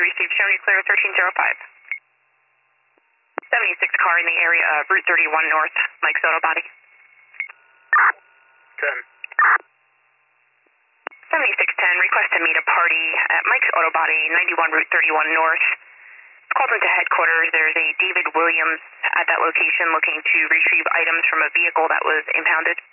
received Shawnee Clear 1305. 76 car in the area of Route 31 North, Mike's Auto Body. 10. 7610, request to meet a party at Mike's Auto Body, 91 Route 31 North. Called into headquarters. There's a David Williams at that location looking to retrieve items from a vehicle that was impounded.